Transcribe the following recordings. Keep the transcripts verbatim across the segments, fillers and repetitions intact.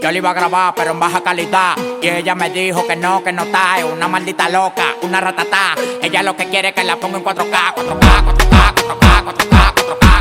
Yo le iba a grabar, pero en baja calidad. Y ella me dijo que no, que no está. Es una maldita loca, una ratatá. Ella lo que quiere es que la ponga en cuatro K, cuatro K, cuatro K, cuatro K, cuatro K, cuatro K,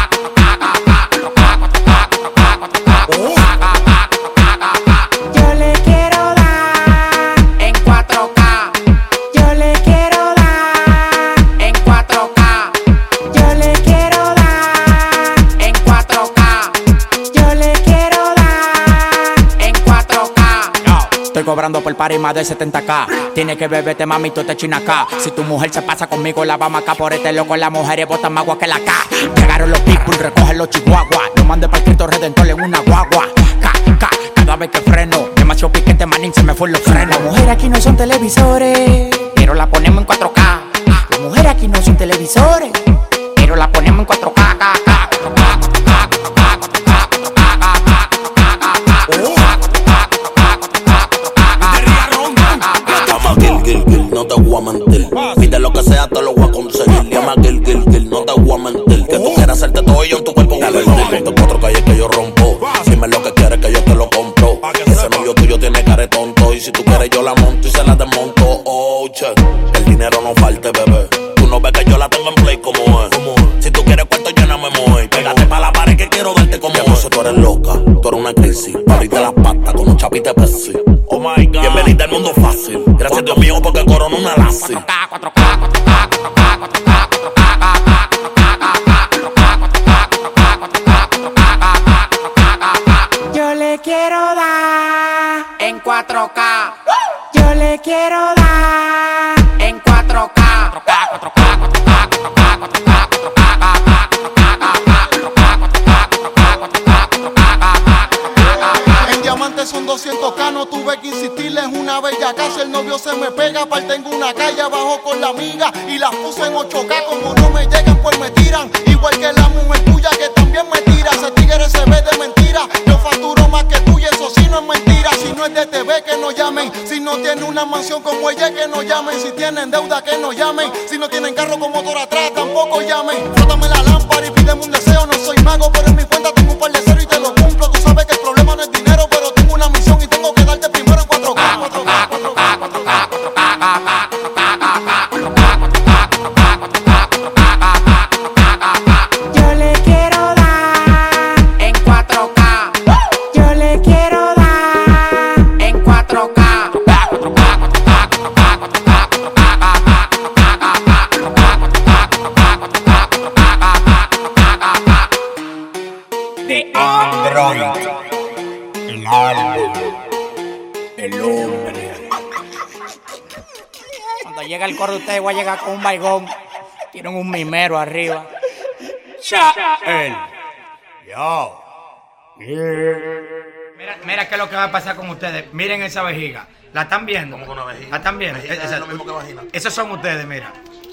cobrando por party más de setenta K. Tiene que beberte, mami, tú te china acá. Si tu mujer se pasa conmigo, la vamos acá. Por este loco, las mujeres botan más agua que la K. Llegaron los people, recogen los chihuahuas. Lo mandé para el Cristo Redentor en una guagua. K, K, cada vez que freno. Demasiado piquete, manín, se me fue los frenos. Las mujeres aquí no son televisores, pero la ponemos en cuatro K. Las mujeres aquí no son televisores, pero la ponemos en cuatro K, K, K. No te voy a mentir, pide lo que sea, te lo voy a conseguir. Llama Gil, Gil, Gil, no te voy a mentir. Que tú quieras hacerte todo y yo en tu cuerpo voy a invertir. De cuatro calles que yo rompo, dime lo que quieres que yo te lo compro. Ese novio tuyo tiene cara de tonto, y si tú quieres yo la monto y se la desmonto. Oh, che, el dinero no falte, bebé. Tú no ves que yo la tengo en play como es. Si tú quieres cuarto yo no me muevo. Pégate pa' la pared que quiero darte como es. Tú eres loca, tú eres una crisis. Abrirte las patas con un chapite Pepsi. Oh my God, bienvenida al mundo fácil. Gracias Dios mío porque corona una lazi. cuatro K, cuatro K, cuatro K, cuatro K, cuatro K, yo le quiero dar en cuatro K. Yo le quiero dar en cuatro K. cuatro K, cuatro K, cuatro K, cuatro K, cuatro K, cuatro K, en diamantes son doscientos K, no tuve que insistirle, es una bella casa. El novio se me pega, aparte en una calle abajo con la amiga y las puse en ocho K. Como no me llegan, pues me tiran. Igual que la mujer tuya que también me tira. Ese tigre se ve de mentira. Yo facturo más que tú y eso sí no es mentira. Si no es de T V, que no llamen. Si no tiene una mansión como ella, que no llamen. Si tienen deuda, que no llamen. Si no tienen carro con motor atrás, tampoco llamen. Frótame la lámpara y pídeme un deseo. No soy mago, pero en mi cuenta tengo un par de cero y te lo cumplo. Tú sabes que el problema no es dinero, pero tengo una misión y tengo que darte primero en cuatro K. cuatro K, cuatro K, cuatro K, cuatro K, yo le quiero dar en cuatro K. Yo le quiero dar en cuatro K. De Android, el álbum, el hombre. Cuando llega el coro, ustedes voy a llegar con un baigón. Tienen un mimero arriba. Él. Yo. Mira, mira qué es lo que va a pasar con ustedes. Miren esa vejiga. ¿La están viendo? ¿Cómo con una vejiga? ¿La están viendo? Vejiga es lo mismo que vagina. Esos son ustedes, mira.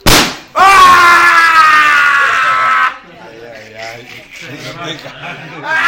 Ay, ay, ay.